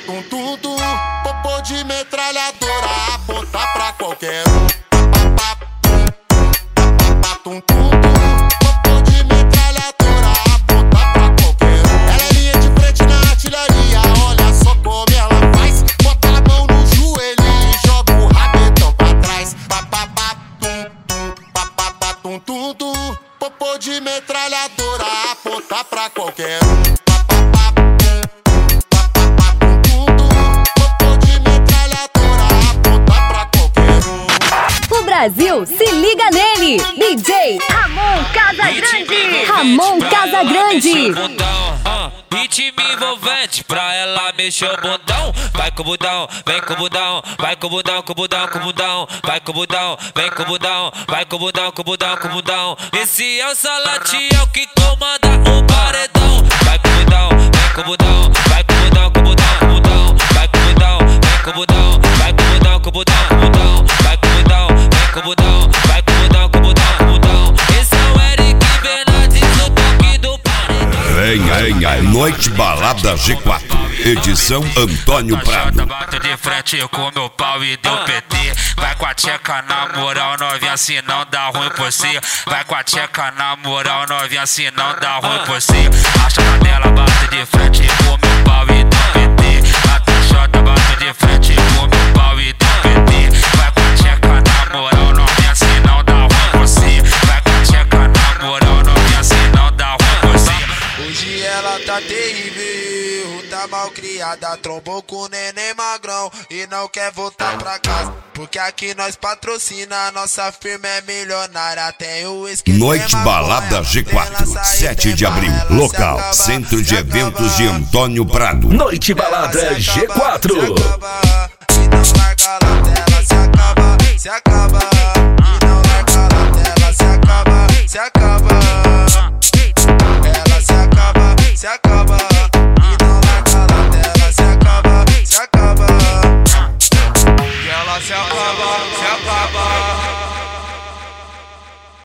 tum tum tum. Popô de metralhadora, aponta pra qualquer um. Tum tum tum. Popô de metralhadora, aponta pra qualquer um. Ela é linha de frente na artilharia, olha só como ela faz. Bota a mão no joelho e joga o rabetão pra trás. Tum tum tum. Popô de metralhadora, aponta pra qualquer um. Brasil, se liga nele, DJ Ramon Casagrande. Ramon Casagrande. Ritmo envolvente pra ela mexer o bundão. Vai com o bundão, vem com o bundão. Vai com o bundão, com o bundão, com o bundão. Vai com o bundão, vem com o bundão. Vai com o bundão, com o bundão, com o bundão. Esse é o Salatiel que comanda o paredão. Vai com o bundão, vem com o bundão. Vai com o bundão, com o bundão, com o bundão. Vai com o bundão, vem com o bundão. Vai com o bundão, com o bundão, com o bundão. Vai com o bundão, vem com o bundão. Vai com o bundão, com o bundão, com o bundão. Esse é o Eric Bernardes, o toque do paredão. Venha, Noite Balada G4, edição Antônio Prado. Bato de frente com meu pau e deu PT. Vai com a tcheca na moral, novinha, se não dá ruim por si. Vai com a tcheca na moral, novinha, se não dá ruim por si. Acha a canela, bato de frente com meu pau e deu PT. Bate a chota, bato de frente com meu pau e deu PT. Vai com a tcheca na moral, novinha, se não dá ruim por si. Vai com a tcheca na moral, novinha, se não dá ruim por si. Hoje ela tá terrível, tá mal criada, trombou com o neném magrão e não quer voltar pra casa. Porque aqui nós patrocina, nossa firma é milionária, tem o esquema. Noite Balada G4, 7 de abril, local, Centro de Eventos de Antônio Prado. Noite Balada G4. Se não larga lá dela, se acaba.